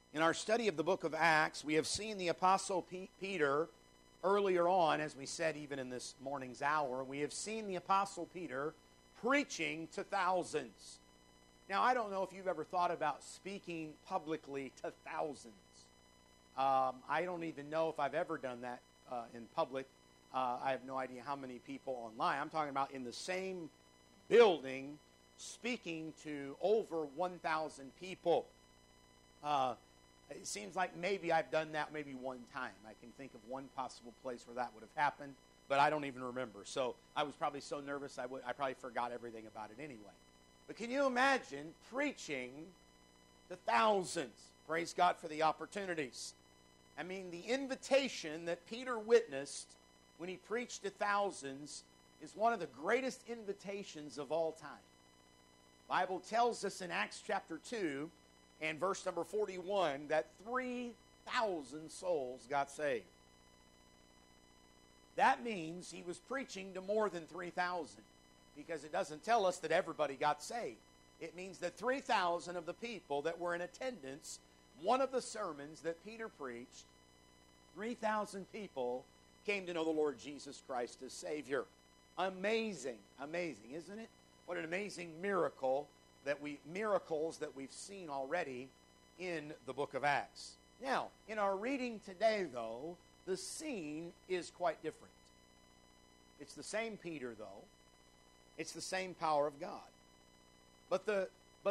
In our study of the book of Acts, we have seen the Apostle Peter earlier on, as we said even in this morning's hour, we have seen the Apostle Peter preaching to thousands. Now, I don't know if you've ever thought about speaking publicly to thousands. I don't even know if I've ever done that in public. I have no idea how many people online. I'm talking about in the same building speaking to over 1,000 people. It seems like maybe I've done that maybe one time. I can think of one possible place where that would have happened, but I don't even remember. So I was probably so nervous I probably forgot everything about it anyway. But can you imagine preaching to thousands? Praise God for the opportunities. I mean, the invitation that Peter witnessed when he preached to thousands is one of the greatest invitations of all time. The Bible tells us in Acts chapter 2 and verse number 41 that 3,000 souls got saved. That means he was preaching to more than 3,000, because it doesn't tell us that everybody got saved. It means that 3,000 of the people that were in attendance, one of the sermons that Peter preached, 3,000 people came to know the Lord Jesus Christ as Savior. Amazing, amazing, isn't it? What an amazing miracles that we've seen already in the book of Acts. Now, in our reading today, though, the scene is quite different. It's the same Peter, though. It's the same power of God. But the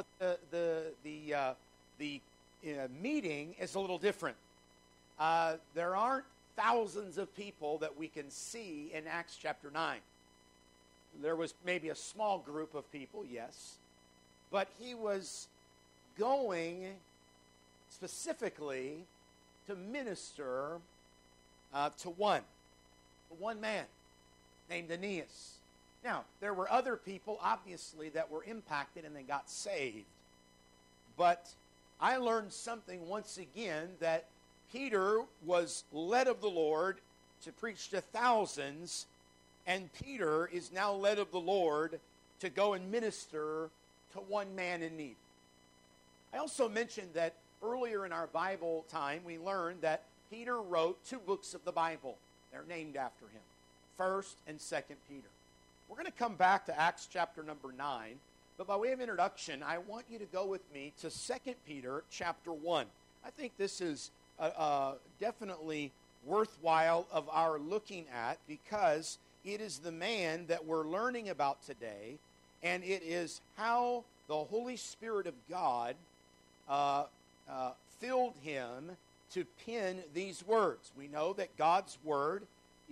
meeting is a little different. There aren't thousands of people that we can see in Acts chapter 9. There was maybe a small group of people, yes. But he was going specifically to minister to one man named Aeneas. Now, there were other people, obviously, that were impacted and they got saved. But I learned something once again, that Peter was led of the Lord to preach to thousands, and Peter is now led of the Lord to go and minister to one man in need. I also mentioned that earlier in our Bible time, we learned that Peter wrote 2 books of the Bible. They're named after him, 1st and 2nd Peter. We're going to come back to Acts chapter number 9, but by way of introduction, I want you to go with me to 2 Peter chapter 1. I think this is definitely worthwhile of our looking at, because it is the man that we're learning about today, and it is how the Holy Spirit of God filled him to pen these words. We know that God's word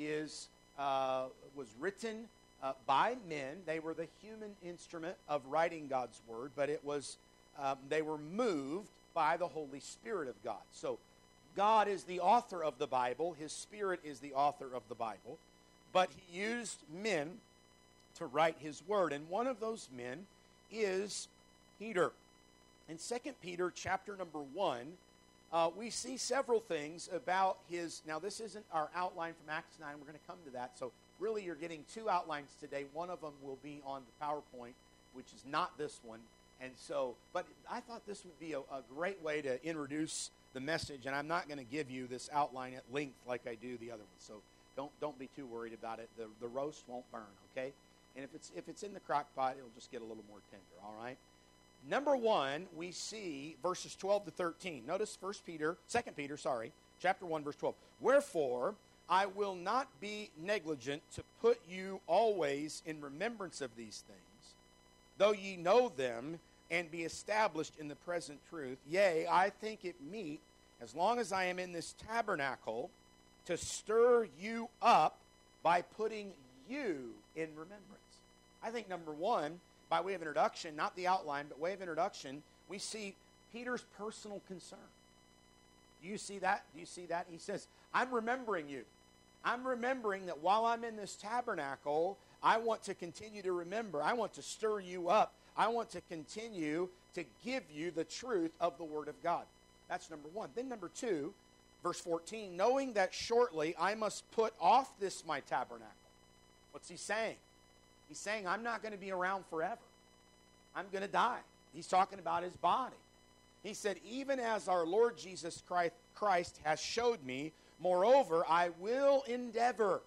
was written by men. They were the human instrument of writing God's word, but they were moved by the Holy Spirit of God. So God is the author of the Bible. His Spirit is the author of the Bible. But he used men to write his word. And one of those men is Peter. In 2 Peter chapter number 1, we see several things about his... Now, this isn't our outline from Acts 9. We're going to come to that. So really, you're getting 2 outlines today. One of them will be on the PowerPoint, which is not this one. And so, but I thought this would be a great way to introduce the message, and I'm not going to give you this outline at length like I do the other one. So don't be too worried about it. The roast won't burn, okay? And if it's in the crock pot, it'll just get a little more tender, all right? Number 1, we see verses 12 to 13. Notice 2 Peter, chapter 1, verse 12. Wherefore, I will not be negligent to put you always in remembrance of these things, though ye know them, and be established in the present truth. Yea, I think it meet, as long as I am in this tabernacle, to stir you up by putting you in remembrance. I think number 1, by way of introduction, not the outline, but way of introduction, we see Peter's personal concern. Do you see that? Do you see that? He says, I'm remembering you. I'm remembering that while I'm in this tabernacle, I want to continue to remember. I want to stir you up. I want to continue to give you the truth of the Word of God. That's number 1. Then number 2, verse 14, knowing that shortly I must put off this my tabernacle. What's he saying? He's saying, I'm not going to be around forever. I'm going to die. He's talking about his body. He said, even as our Lord Jesus Christ has showed me, moreover, I will endeavor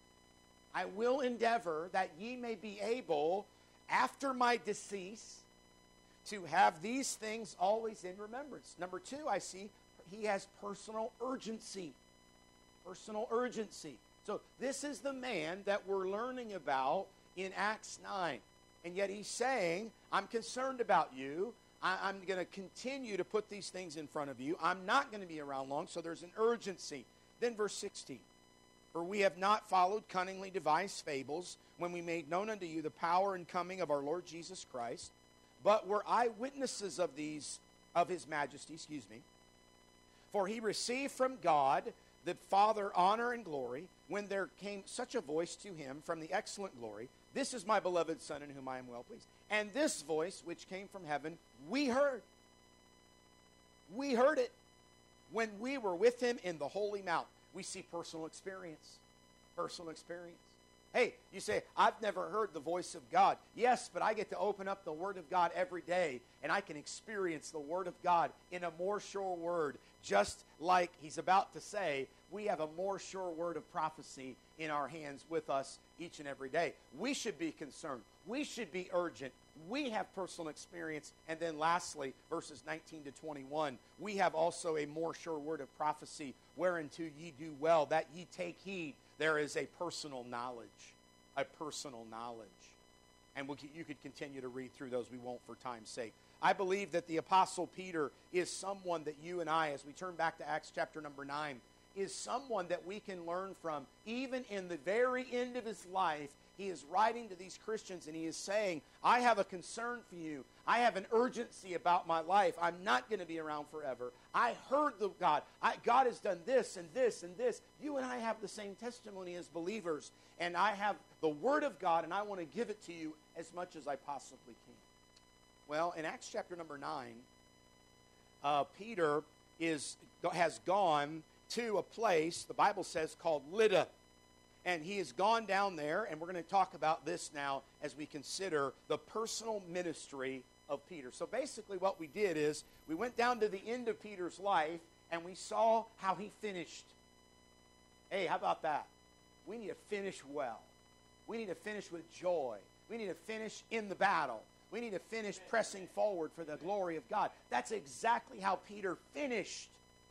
that ye may be able, after my decease, to have these things always in remembrance. Number two, I see he has personal urgency. Personal urgency. So this is the man that we're learning about in Acts 9. And yet he's saying, I'm concerned about you. I'm going to continue to put these things in front of you. I'm not going to be around long, so there's an urgency. Then verse 16. For we have not followed cunningly devised fables when we made known unto you the power and coming of our Lord Jesus Christ, but were eyewitnesses of his majesty, For he received from God the Father honor and glory, when there came such a voice to him from the excellent glory, this is my beloved Son in whom I am well pleased. And this voice which came from heaven, we heard. We heard it when we were with him in the holy mount. We see personal experience. Personal experience. Hey, you say, I've never heard the voice of God. Yes, but I get to open up the Word of God every day, and I can experience the Word of God in a more sure word. Just like he's about to say, we have a more sure word of prophecy in our hands with us each and every day. We should be concerned. We should be urgent. We have personal experience. And then lastly, verses 19 to 21, we have also a more sure word of prophecy, whereunto ye do well, that ye take heed. There is a personal knowledge. A personal knowledge. And you could continue to read through those. We won't for time's sake. I believe that the Apostle Peter is someone that you and I, as we turn back to Acts chapter number 9, is someone that we can learn from. Even in the very end of his life, he is writing to these Christians and he is saying, I have a concern for you. I have an urgency about my life. I'm not going to be around forever. I heard the God. God has done this and this and this. You and I have the same testimony as believers. And I have the Word of God and I want to give it to you as much as I possibly can. Well, in Acts chapter number 9, Peter has gone to a place, the Bible says, called Lydda. And he has gone down there, and we're going to talk about this now as we consider the personal ministry of Peter. So basically what we did is we went down to the end of Peter's life, and we saw how he finished. Hey, how about that? We need to finish well. We need to finish with joy. We need to finish in the battle. We need to finish pressing forward for the glory of God. That's exactly how Peter finished.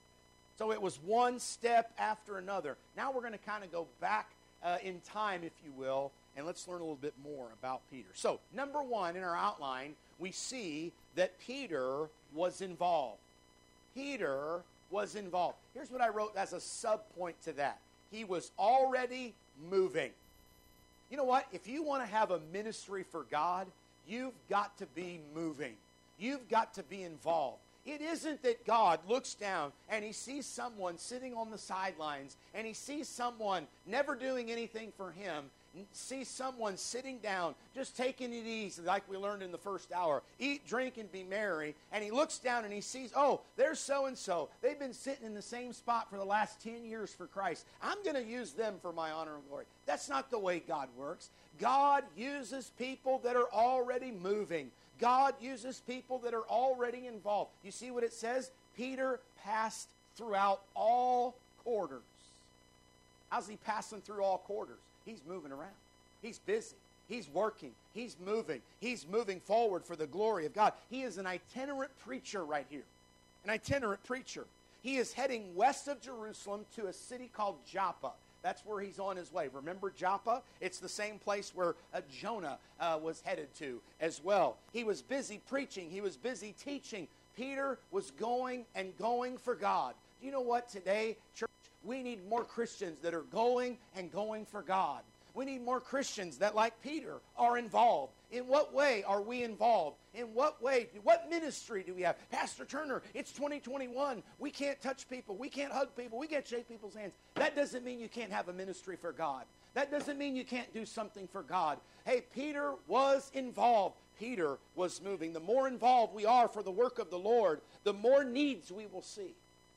So it was one step after another. Now we're going to kind of go back in time, if you will, and let's learn a little bit more about Peter. So, number one in our outline, we see that Peter was involved. Peter was involved. Here's what I wrote as a sub-point to that. He was already moving. You know what? If you want to have a ministry for God, you've got to be moving. You've got to be involved. It isn't that God looks down and he sees someone sitting on the sidelines and he sees someone never doing anything for him, sees someone sitting down, just taking it easy like we learned in the first hour. Eat, drink, and be merry. And he looks down and he sees, oh, there's so-and-so. They've been sitting in the same spot for the last 10 years for Christ. I'm going to use them for my honor and glory. That's not the way God works. God uses people that are already moving. God uses people that are already involved. You see what it says? Peter passed throughout all quarters. How's he passing through all quarters? He's moving around. He's busy. He's working. He's moving. He's moving forward for the glory of God. He is an itinerant preacher right here. An itinerant preacher. He is heading west of Jerusalem to a city called Joppa. That's where he's on his way. Remember Joppa? It's the same place where Jonah was headed to as well. He was busy preaching. He was busy teaching. Peter was going and going for God. Do you know what today, church? We need more Christians that are going and going for God. We need more Christians that, like Peter, are involved. In what way are we involved? In what way? What ministry do we have? Pastor Turner, it's 2021. We can't touch people. We can't hug people. We can't shake people's hands. That doesn't mean you can't have a ministry for God. That doesn't mean you can't do something for God. Hey, Peter was involved. Peter was moving. The more involved we are for the work of the Lord, the more needs we will see.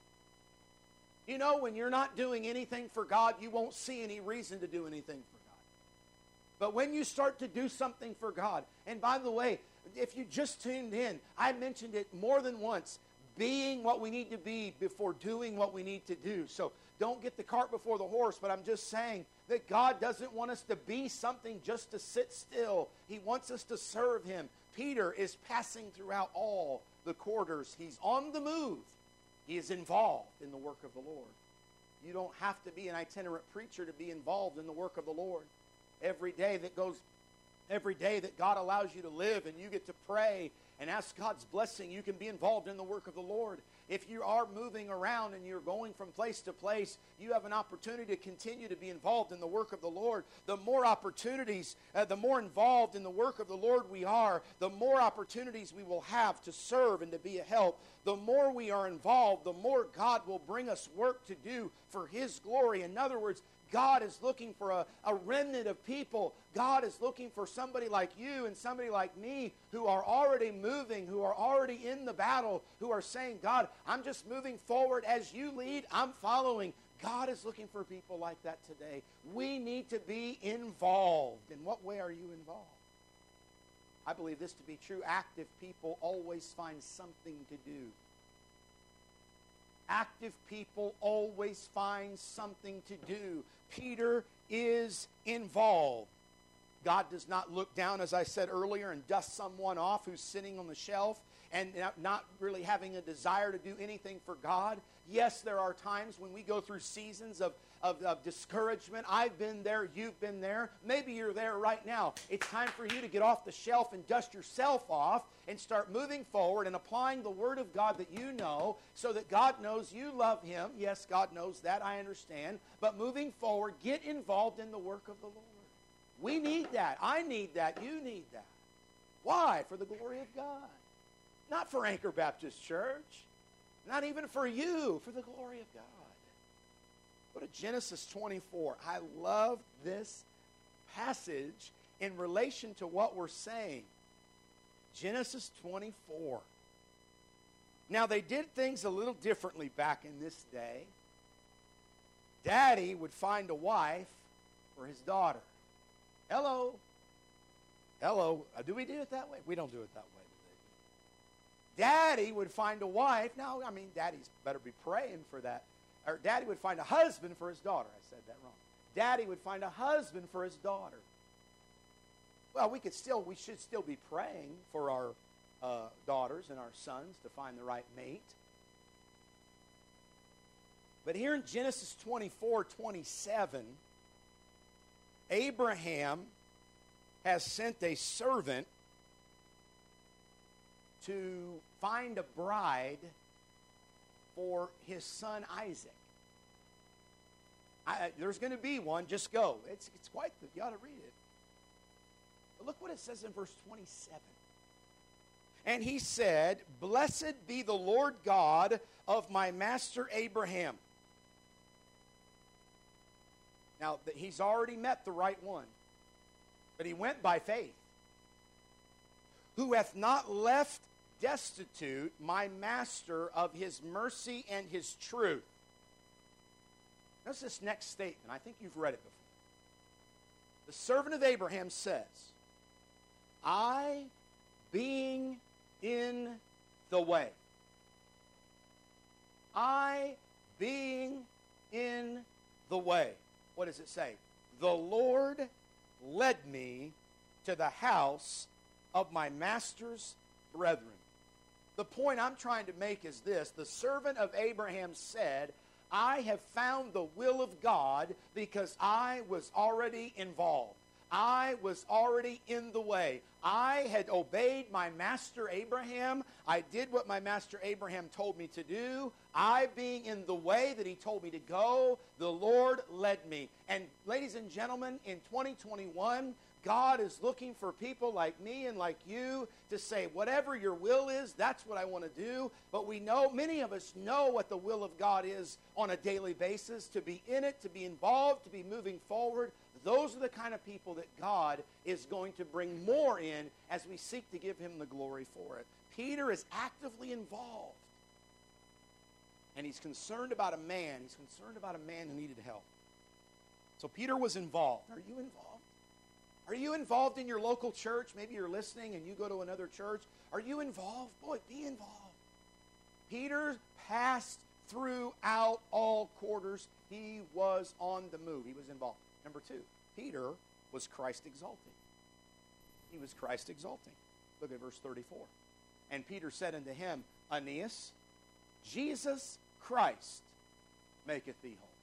You know, when you're not doing anything for God, you won't see any reason to do anything for God. But when you start to do something for God, and by the way, if you just tuned in, I mentioned it more than once, being what we need to be before doing what we need to do. So don't get the cart before the horse, but I'm just saying that God doesn't want us to be something just to sit still. He wants us to serve Him. Peter is passing throughout all the quarters. He's on the move. He is involved in the work of the Lord. You don't have to be an itinerant preacher to be involved in the work of the Lord. Every day that God allows you to live and you get to pray and ask God's blessing, you can be involved in the work of the Lord. If you are moving around and you're going from place to place, you have an opportunity to continue to be involved in the work of the Lord. The more opportunities, the more involved in the work of the Lord we are, the more opportunities we will have to serve and to be a help. The more we are involved, the more God will bring us work to do for His glory. In other words, God is looking for a remnant of people. God is looking for somebody like you and somebody like me who are already moving, who are already in the battle, who are saying, God, I'm just moving forward. As you lead, I'm following. God is looking for people like that today. We need to be involved. In what way are you involved? I believe this to be true. Active people always find something to do. Active people always find something to do. Peter is involved. God does not look down, as I said earlier, and dust someone off who's sitting on the shelf and not really having a desire to do anything for God. Yes, there are times when we go through seasons of discouragement. I've been there. You've been there. Maybe you're there right now. It's time for you to get off the shelf and dust yourself off and start moving forward and applying the Word of God that you know so that God knows you love Him. Yes, God knows that. I understand. But moving forward, get involved in the work of the Lord. We need that. I need that. You need that. Why? For the glory of God. Not for Anchor Baptist Church. Not even for you. For the glory of God. Go to Genesis 24. I love this passage in relation to what we're saying. Genesis 24. Now, they did things a little differently back in this day. Daddy would find a wife for his daughter. Hello. Hello. Do we do it that way? We don't do it that way. Daddy would find a wife. Now, I mean, Daddy's better be praying for that. Or Daddy would find a husband for his daughter. I said that wrong. Daddy would find a husband for his daughter. Well, we should still be praying for our daughters and our sons to find the right mate. But here in Genesis 24:27, Abraham has sent a servant to find a bride for his son Isaac. There's going to be one. Just go. It's quite. You ought to read it. But look what it says in verse 27. And he said, "Blessed be the Lord God of my master Abraham." Now, he's already met the right one. But he went by faith. "Who hath not left destitute my master of his mercy and his truth." Notice this next statement. I think you've read it before. The servant of Abraham says, "I being in the way." I being in the way. What does it say? "The Lord led me to the house of my master's brethren." The point I'm trying to make is this. The servant of Abraham said, I have found the will of God because I was already involved. I was already in the way. I had obeyed my master Abraham. I did what my master Abraham told me to do. I being in the way that he told me to go, the Lord led me. And ladies and gentlemen, in 2021, God is looking for people like me and like you to say, whatever your will is, that's what I want to do. But we know, many of us know what the will of God is on a daily basis, to be in it, to be involved, to be moving forward. Those are the kind of people that God is going to bring more in as we seek to give him the glory for it. Peter is actively involved. And he's concerned about a man. He's concerned about a man who needed help. So Peter was involved. Are you involved? Are you involved in your local church? Maybe you're listening and you go to another church. Are you involved? Boy, be involved. Peter passed throughout all quarters. He was on the move. He was involved. Number two, Peter was Christ exalting. He was Christ exalting. Look at verse 34. And Peter said unto him, Aeneas, Jesus Christ maketh thee whole.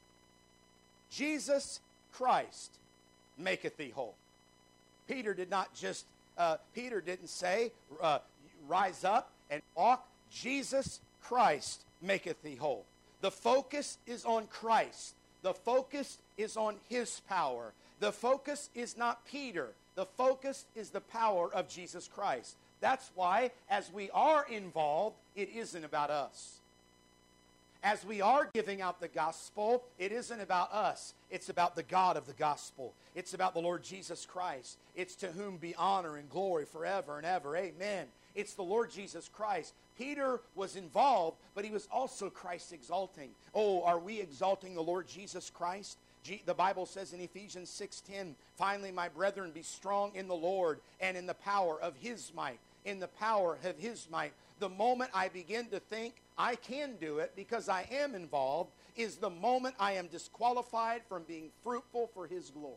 Jesus Christ maketh thee whole. Peter did not just, Peter didn't say, rise up and walk. Jesus Christ maketh thee whole. The focus is on Christ. The focus is on His power. The focus is not Peter. The focus is the power of Jesus Christ. That's why, as we are involved, it isn't about us. As we are giving out the gospel, it isn't about us. It's about the God of the gospel. It's about the Lord Jesus Christ. It's to whom be honor and glory forever and ever. Amen. It's the Lord Jesus Christ. Peter was involved, but he was also Christ exalting. Oh, are we exalting the Lord Jesus Christ? The Bible says in Ephesians 6:10, finally, my brethren, be strong in the Lord and in the power of His might. In the power of His might. The moment I begin to think I can do it because I am involved is the moment I am disqualified from being fruitful for His glory.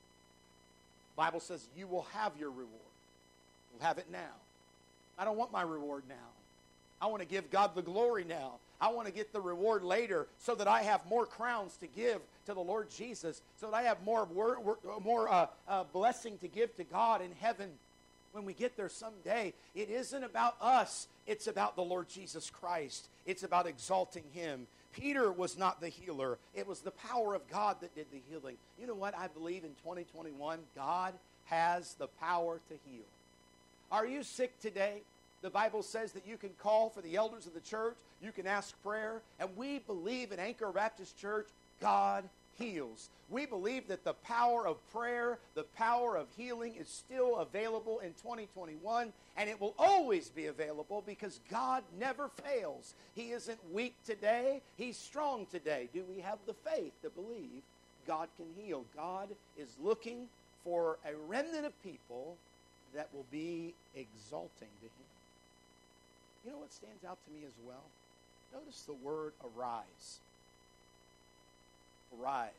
The Bible says you will have your reward. You'll have it now. I don't want my reward now. I want to give God the glory now. I want to get the reward later so that I have more crowns to give to the Lord Jesus, so that I have more blessing to give to God in heaven when we get there someday. It isn't about us. It's about the Lord Jesus Christ. It's about exalting Him. Peter was not the healer. It was the power of God that did the healing. You know what? I believe in 2021, God has the power to heal. Are you sick today? The Bible says that you can call for the elders of the church. You can ask prayer. And we believe in Anchor Baptist Church, God heals. We believe that the power of prayer, the power of healing is still available in 2021, and it will always be available because God never fails. He isn't weak today. He's strong today. Do we have the faith to believe God can heal? God is looking for a remnant of people that will be exalting to Him. You know what stands out to me as well? Notice the word arise. Arise.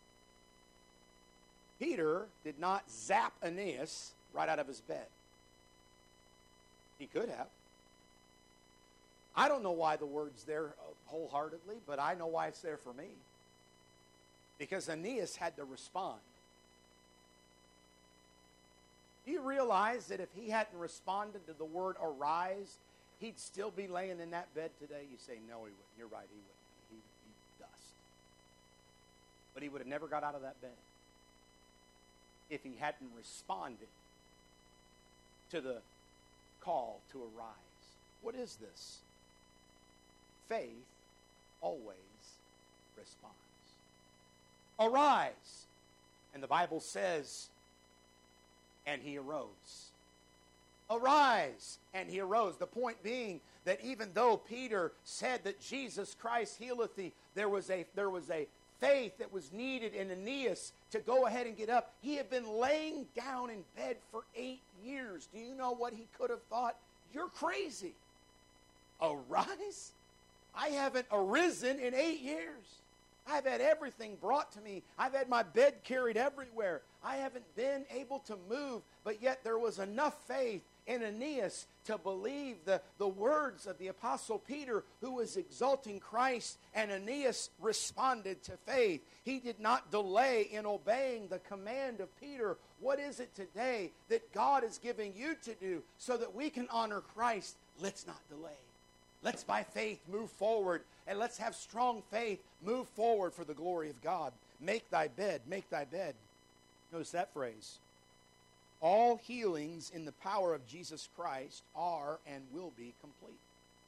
Peter did not zap Aeneas right out of his bed. He could have. I don't know why the word's there wholeheartedly, but I know why it's there for me. Because Aeneas had to respond. Do you realize that if he hadn't responded to the word arise, he'd still be laying in that bed today? You say, no, he wouldn't. You're right, he wouldn't. He'd be dust. But he would have never got out of that bed if he hadn't responded to the call to arise. What is this? Faith always responds. Arise. And the Bible says, and he arose. Arise, and he arose. The point being that even though Peter said that Jesus Christ healeth thee, there was a faith that was needed in Aeneas to go ahead and get up. He had been laying down in bed for 8 years. Do you know what he could have thought? You're crazy. Arise? I haven't arisen in 8 years. I've had everything brought to me. I've had my bed carried everywhere. I haven't been able to move, but yet there was enough faith in Aeneas to believe the words of the Apostle Peter, who was exalting Christ, and Aeneas responded to faith. He did not delay in obeying the command of Peter. What is it today that God is giving you to do so that we can honor Christ? Let's not delay. Let's by faith move forward, and let's have strong faith move forward for the glory of God. Make thy bed, make thy bed. Notice that phrase. All healings in the power of Jesus Christ are and will be complete.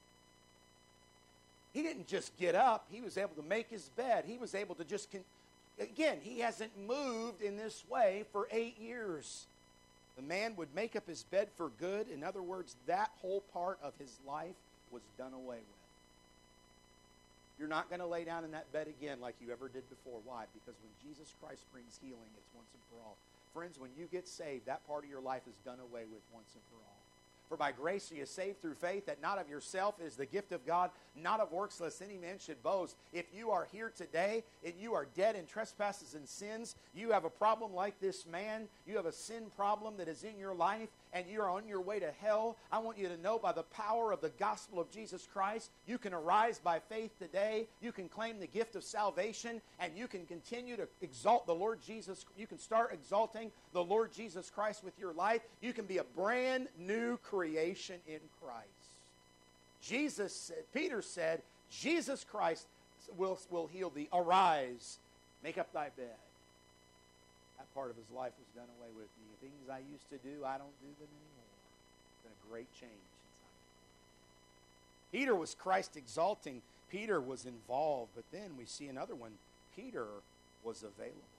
He didn't just get up. He was able to make his bed. He was able to just, again, he hasn't moved in this way for 8 years. The man would make up his bed for good. In other words, that whole part of his life was done away with. You're not going to lay down in that bed again like you ever did before. Why? Because when Jesus Christ brings healing, it's once and for all. Friends, when you get saved, that part of your life is done away with once and for all. For by grace ye are saved through faith, that not of yourself is the gift of God, not of works, lest any man should boast. If you are here today and you are dead in trespasses and sins, you have a problem like this man, you have a sin problem that is in your life, and you are on your way to hell, I want you to know by the power of the gospel of Jesus Christ, you can arise by faith today, you can claim the gift of salvation, and you can continue to exalt the Lord Jesus. You can start exalting the Lord Jesus Christ with your life. You can be a brand new creation in Christ. Peter said, Jesus Christ will heal thee. Arise, make up thy bed. That part of his life was done away with. The things I used to do, I don't do them anymore. It's been a great change inside me. Peter was Christ exalting. Peter was involved. But then we see another one. Peter was available.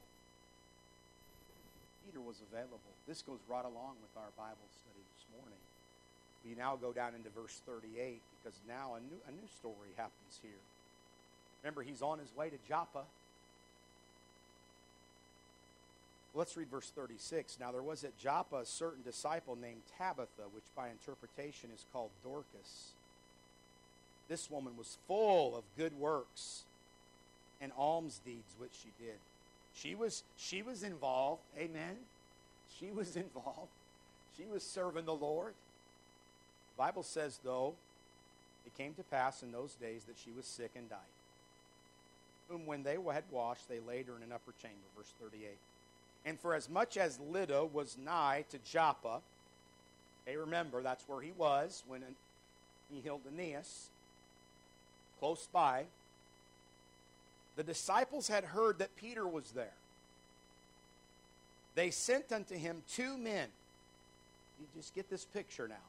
Peter was available. This goes right along with our Bible study this morning. We now go down into verse 38 because now a new story happens here. Remember, he's on his way to Joppa. Let's read verse 36. Now there was at Joppa a certain disciple named Tabitha, which by interpretation is called Dorcas. This woman was full of good works and alms deeds which she did. She was involved. Amen. She was involved. She was serving the Lord. The Bible says, though, it came to pass in those days that she was sick and died. Whom when they had washed, they laid her in an upper chamber. Verse 38. And for as much as Lydda was nigh to Joppa, okay, remember, that's where he was when he healed Aeneas, close by. The disciples had heard that Peter was there. They sent unto him 2 men. You just get this picture now.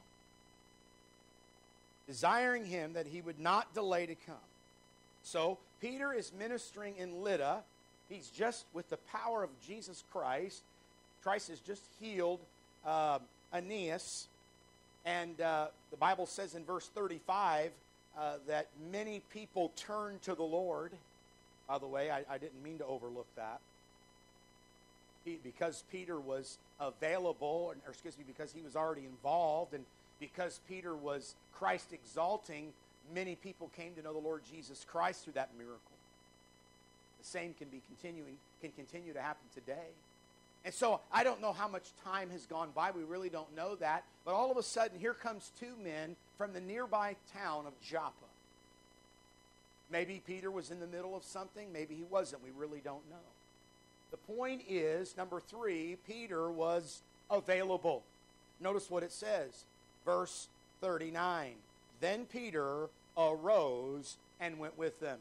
Desiring him that he would not delay to come. So, Peter is ministering in Lydda. He's just, with the power of Jesus Christ, Christ has just healed Aeneas. And the Bible says in verse 35 that many people turned to the Lord. By the way, I didn't mean to overlook that. Because Peter was available, or excuse me, because he was already involved, and because Peter was Christ exalting, many people came to know the Lord Jesus Christ through that miracle. The same can continue to happen today. And so I don't know how much time has gone by. We really don't know that. But all of a sudden, here comes 2 men from the nearby town of Joppa. Maybe Peter was in the middle of something. Maybe he wasn't. We really don't know. The point is, number 3, Peter was available. Notice what it says. Verse 39. Then Peter arose and went with them.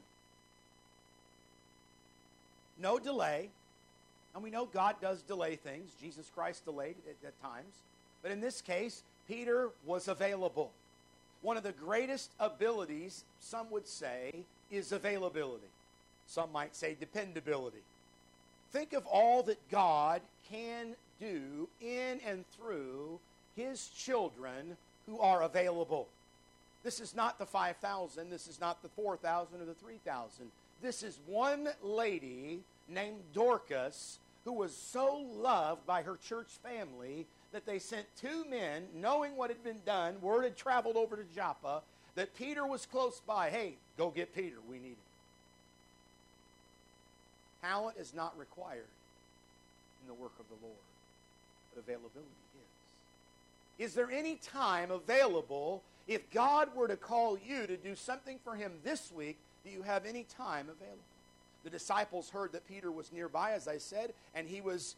No delay. And we know God does delay things. Jesus Christ delayed it at times. But in this case, Peter was available. One of the greatest abilities, some would say, is availability. Some might say dependability. Think of all that God can do in and through his children who are available. This is not the 5,000. This is not the 4,000 or the 3,000. This is one lady named Dorcas who was so loved by her church family that they sent 2 men, knowing what had been done. Word had traveled over to Joppa that Peter was close by. Hey, go get Peter. We need him. Talent is not required in the work of the Lord, but availability is. Is there any time available if God were to call you to do something for him this week? Do you have any time available? The disciples heard that Peter was nearby, as I said, and he was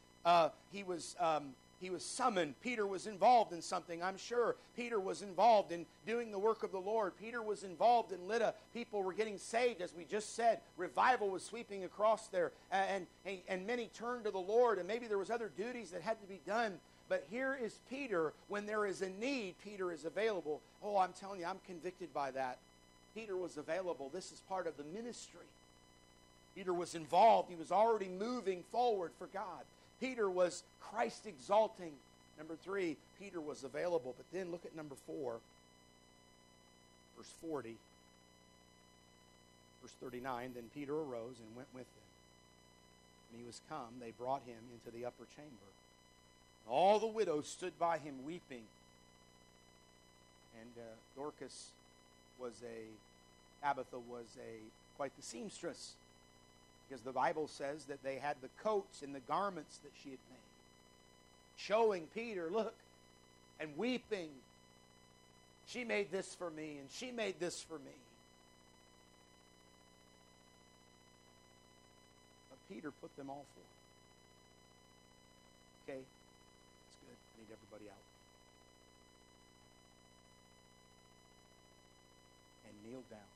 summoned. Peter was involved in something, I'm sure. Peter was involved in doing the work of the Lord. Peter was involved in Lydda. People were getting saved, as we just said. Revival was sweeping across there, and many turned to the Lord, and maybe there was other duties that had to be done. But here is Peter. When there is a need, Peter is available. Oh, I'm telling you, I'm convicted by that. Peter was available. This is part of the ministry. Peter was involved. He was already moving forward for God. Peter was Christ exalting. Number 3, Peter was available. But then look at number 4, verse 40. Verse 39, then Peter arose and went with them. When he was come, they brought him into the upper chamber. All the widows stood by him weeping. And Dorcas Tabitha was quite the seamstress, because the Bible says that they had the coats and the garments that she had made, showing Peter, look, and weeping, she made this for me, and she made this for me. But Peter put them all forth. Okay, that's good. I need everybody out. And kneel down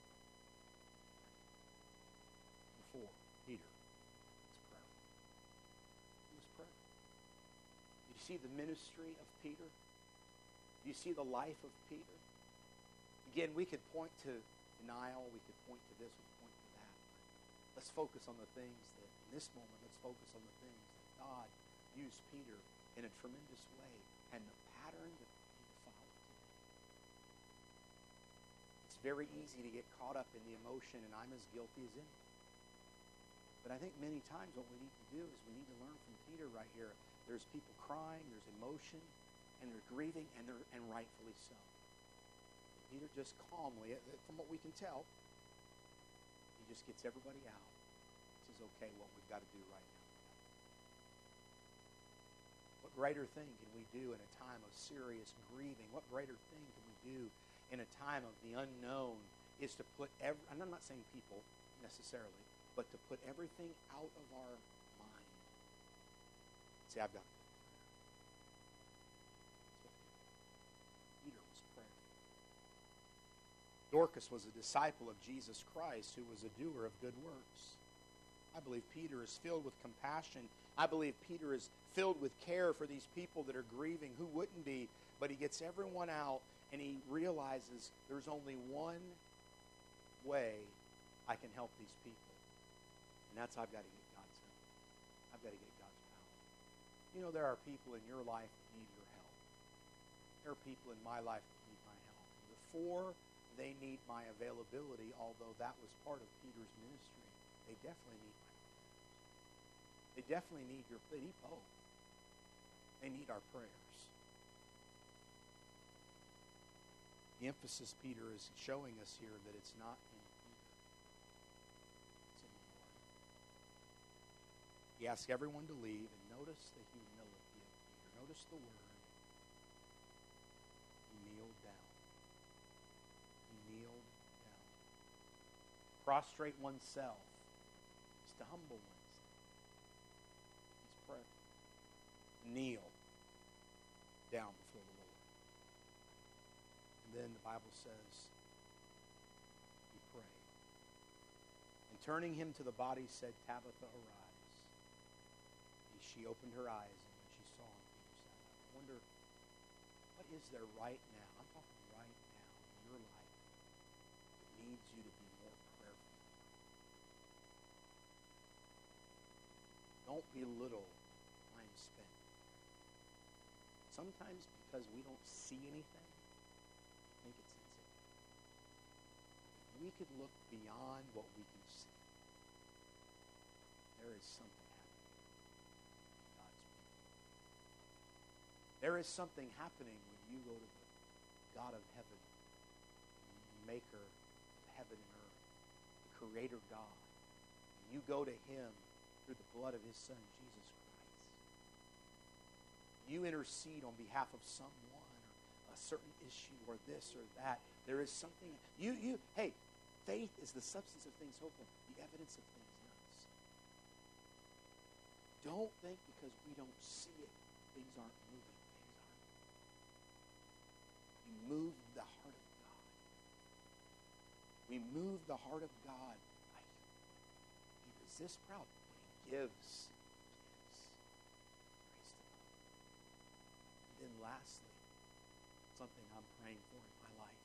before Peter. It's prayer. It was prayer. Did you see the ministry of Peter? Do you see the life of Peter? Again, we could point to denial, we could point to this, we could point to that. But let's focus on the things that, in this moment, let's focus on the things that God used Peter in a tremendous way, and the pattern that we follow today. It's very easy to get caught up in the emotion, and I'm as guilty as anyone. But I think many times what we need to do is we need to learn from Peter right here. There's people crying, there's emotion, and they're grieving, and rightfully so. Peter just calmly, from what we can tell, he just gets everybody out. He says, okay, what we've got to do right now. What greater thing can we do in a time of serious grieving? What greater thing can we do in a time of the unknown is to put and I'm not saying people necessarily, but to put everything out of our mind. See, I've got it. Peter was prayerful. Dorcas was a disciple of Jesus Christ who was a doer of good works. I believe Peter is filled with compassion. I believe Peter is filled with care for these people that are grieving. Who wouldn't be? But he gets everyone out, and he realizes there's only one way I can help these people. And that's I've got to get God's help. I've got to get God's power. You know, there are people in your life that need your help. There are people in my life that need my help. And before they need my availability, although that was part of Peter's ministry, they definitely need my prayers. They definitely need they need both. They need our prayers. The emphasis Peter is showing us here that it's not in Peter. It's in the Lord. He asks everyone to leave, and notice the humility of Peter. Notice the word. He kneeled down. He kneeled down. Prostrate oneself is to humble oneself. It's prayer. Kneel down before the Lord. And then the Bible says, he prayed. And turning him to the body, said, Tabitha, arise. And she opened her eyes, and when she saw him, Peter sat up. I wonder, what is there right now? I'm talking right now in your life that needs you to be more prayerful. Don't belittle time spent. Sometimes because we don't see anything, I think it's insignificant. If we could look beyond what we can see, there is something happening in God's people. There is something happening when you go to the God of heaven, the maker of heaven and earth, the creator God. And you go to him through the blood of his Son, Jesus Christ. You intercede on behalf of someone or a certain issue or this or that. There is something. Hey, faith is the substance of things hoped for, the evidence of things not seen. Don't think because we don't see it, things aren't moving. Things aren't. We move the heart of God. We move the heart of God. He resists proud, but he gives. And then lastly, something I'm praying for in my life,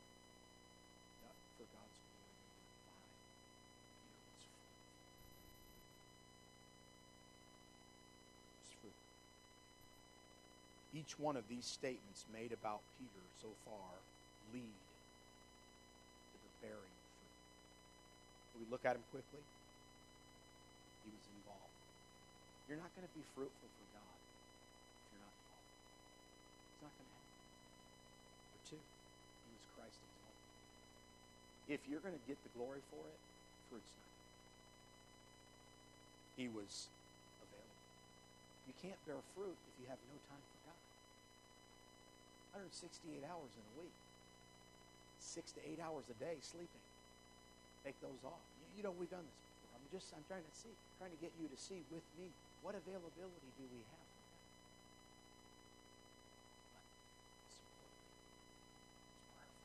for God's glory. Number 5, Peter was fruitful. Was fruitful. Each one of these statements made about Peter so far lead to the bearing of fruit. Can we look at him quickly? He was involved. You're not going to be fruitful for God if you're not involved. It's not going to happen. Number 2, if you're going to get the glory for it, fruit's not. He was available. You can't bear fruit if you have no time for God. 168 hours in a week. 6 to 8 hours a day sleeping. Take those off. You know, we've done this before. I'm trying to get you to see with me, what availability do we have for God? But it's important. It's prayerful.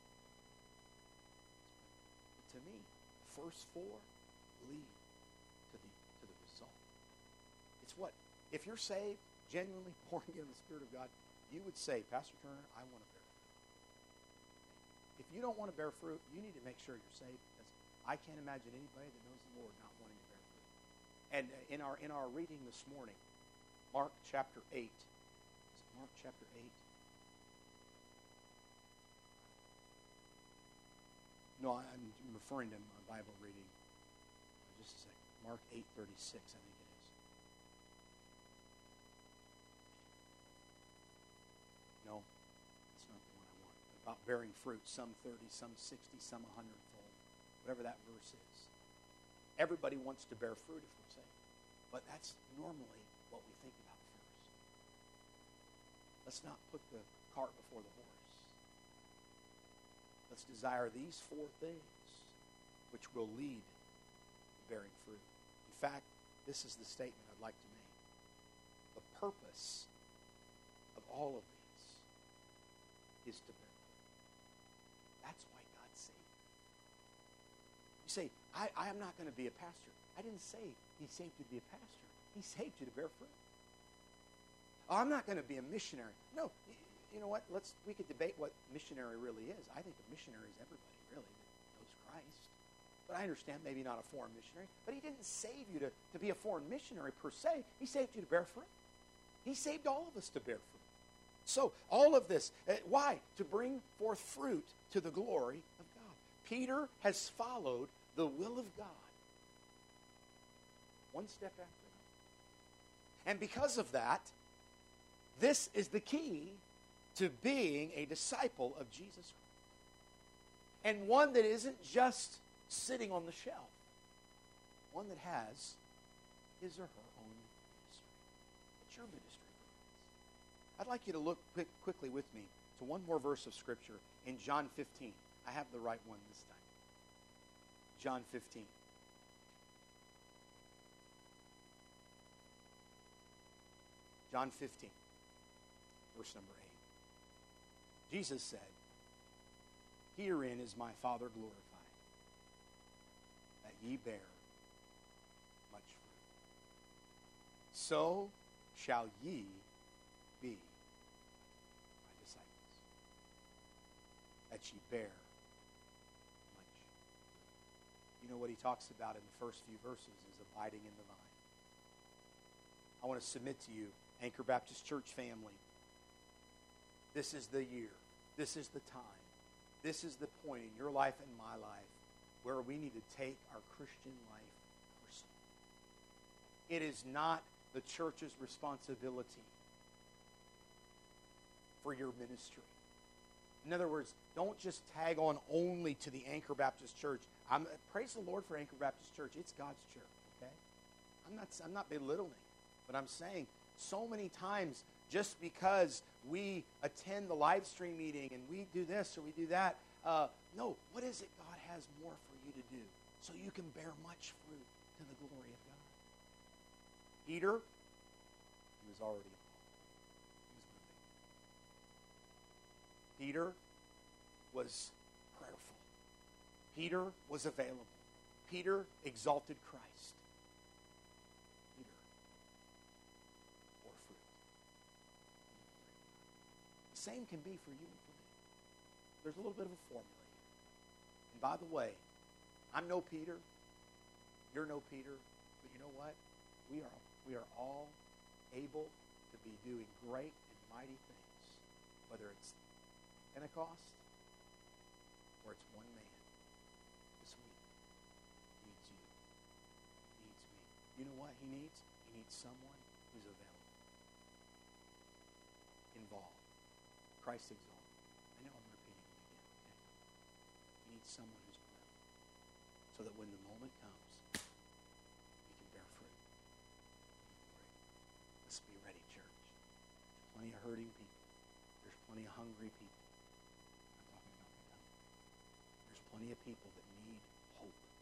But to me, first four lead to the result. It's what? If you're saved, genuinely born again in the Spirit of God, you would say, Pastor Turner, I want to bear fruit. If you don't want to bear fruit, you need to make sure you're saved, because I can't imagine anybody that knows the Lord not wanting to bear fruit. And in our reading this morning, Mark chapter 8. Is it Mark chapter 8? No, I'm referring to my Bible reading. Just a second. Mark 8:36, I think it is. No, that's not the one I want. About bearing fruit, some 30, some 60, some 100-fold. Whatever that verse is. Everybody wants to bear fruit if we're saved. But that's normally what we think about first. Let's not put the cart before the horse. Let's desire these four things, which will lead to bearing fruit. In fact, this is the statement I'd like to make. The purpose of all of these is to bear fruit. That's why God saved you. You say, I am not going to be a pastor. I didn't say He saved you to be a pastor. He saved you to bear fruit. Oh, I'm not going to be a missionary. No, you know what? We could debate what missionary really is. I think a missionary is everybody, really, that knows Christ. But I understand maybe not a foreign missionary. But He didn't save you to be a foreign missionary per se. He saved you to bear fruit. He saved all of us to bear fruit. So all of this, why? To bring forth fruit to the glory of God. Peter has followed the will of God one step after another. And because of that, this is the key to being a disciple of Jesus Christ. And one that isn't just sitting on the shelf. One that has his or her own ministry. What's your ministry? I'd like you to look quickly with me to one more verse of Scripture in John 15. I have the right one this time. John 15. John 15, verse number 8. Jesus said, "Herein is my Father glorified, that ye bear much fruit. So shall ye be my disciples, that ye bear much fruit." You know what he talks about in the first few verses is abiding in the vine. I want to submit to you, Anchor Baptist Church family, this is the year, this is the time, this is the point in your life and my life where we need to take our Christian life personal. It is not the church's responsibility for your ministry. In other words, don't just tag on only to the Anchor Baptist Church. Praise the Lord for Anchor Baptist Church. It's God's church, okay? I'm not belittling, but I'm saying so many times just because we attend the live stream meeting and we do this or we do that, no, what is it God has more for you to do so you can bear much fruit to the glory of God? Peter, he was already involved. He was moving. Peter was prayerful. Peter was available. Peter exalted Christ. Peter bore fruit. The same can be for you and for me. There's a little bit of a formula here. And by the way, I'm no Peter. You're no Peter. But you know what? We are all able to be doing great and mighty things. Whether it's Pentecost or it's one man this week needs you, needs me. You know what he needs? He needs someone who's available, involved, Christ exalted. I know I'm repeating it again. Okay? He needs someone who's prayerful. so that when the moment comes, we can bear fruit. Let's be ready, church. There's plenty of hurting people. There's plenty of hungry people. I'm not talking about the young. There's plenty of people that need hope.